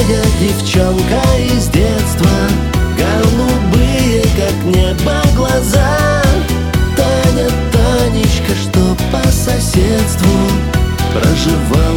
Моя девчонка из детства, голубые, как небо, глаза. Таня, Танечка, что по соседству проживает.